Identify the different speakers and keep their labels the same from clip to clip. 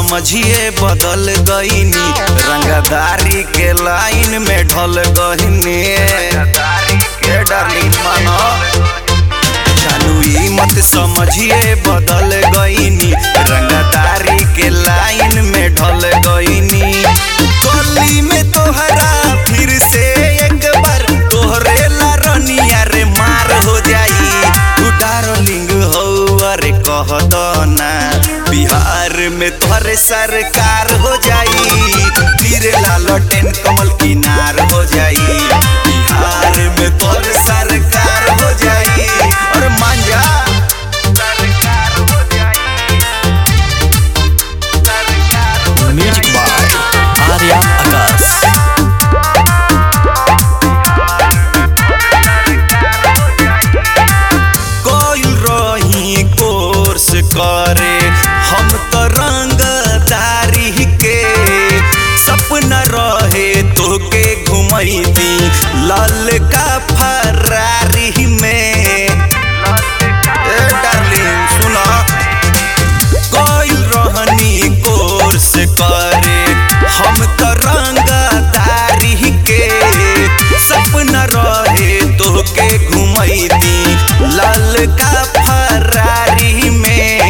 Speaker 1: समझिए बदल गईनी, रंगदारी के लाइन में ढल गईनी। डार्लिंग मानो जानू ई मत समझिए बदल गईनी, रंगदारी के लाइन में ढल गईनी। गली में तोहरा फिर से एक बार तोहरे ला रनिया रे मार हो जाई। तू डार्लिंग हो अरे कह दो ना, बिहार में तोहरे सरकार हो जाई। फिर लालटेन कमल किनार हो जाई, बिहार में तोहरे सरकार हो जाई। और मान जा
Speaker 2: म्यूजिक बाय आर्या आकाश।
Speaker 1: कोई रही कोर्स करे हम तो रंगदारी के, सपना रहे तो के घुमैती लाल का फरारी में। डार्लिंग सुना कोई रहनी कोर्स करे हम तो रंगदारी के, सपना रहे तो के घुमैती लाल का फरारी में।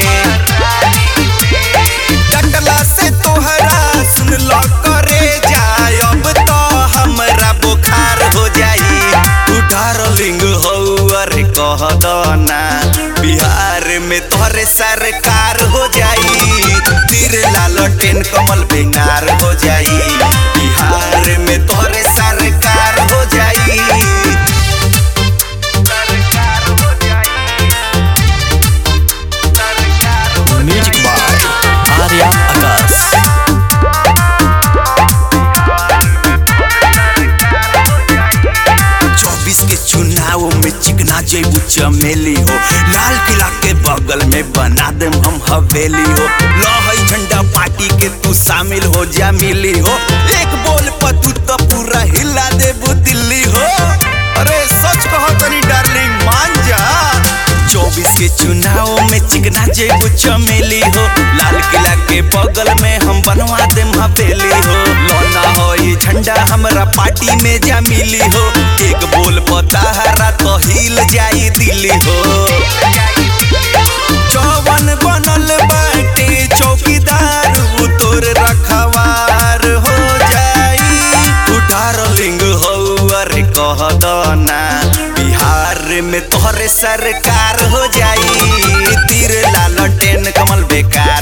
Speaker 1: डटला से तोहरा सुन लो करे जाए अब तो हमरा बुखार हो जाई। तू डार्लिंग हो अरे कह दो ना, बिहार में तोहरे सरकार हो जाई। तीर लालटेन कमल बेनार हो जाई, बिहार में तोहरे सरकार हो जाई।
Speaker 2: म्यूजिक बाय आर्या आकाश।
Speaker 1: 24 के चुनाव में चिकना जेबू चमेली हो, लाल किला के बगल में बना दे हम हवेली हो। लहई झंडा पार्टी के तू शामिल हो जा मिली हो, एक बोल पर तू तो पूरा हिला देबू दिल्ली हो। अरे सच कहो तनी डार्लिंग मान जा। 24 के चुनाव में चिकना जेबू चमेली हो, लाल किला के बगल में हम बनवा दे हवेली हो। लोना हो ये झंडा हमरा पार्टी में जा मिली हो, एक बोल पताहरा तो हिल जाई दिल्ली हो। चौवन बनल बाटे चौकीदार वो तोर रखवार हो जाई। तू डार्लिंग हो अरे कह दो ना, बिहार में तोहरे सरकार हो जाई। तीर लालटेन कमल बेकार